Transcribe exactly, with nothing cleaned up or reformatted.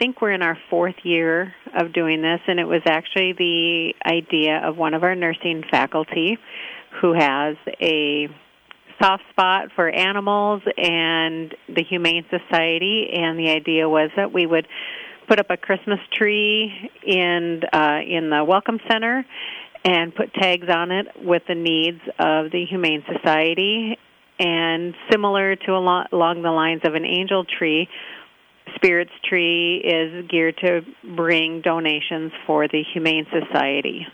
think we're in our fourth year of doing this, and it was actually the idea of one of our nursing faculty who has a soft spot for animals and the Humane Society, and the idea was that we would put up a Christmas tree in uh, in the Welcome Center and put tags on it with the needs of the Humane Society. And similar to along, along the lines of an angel tree, Spirits Tree is geared to bring donations for the Humane Society.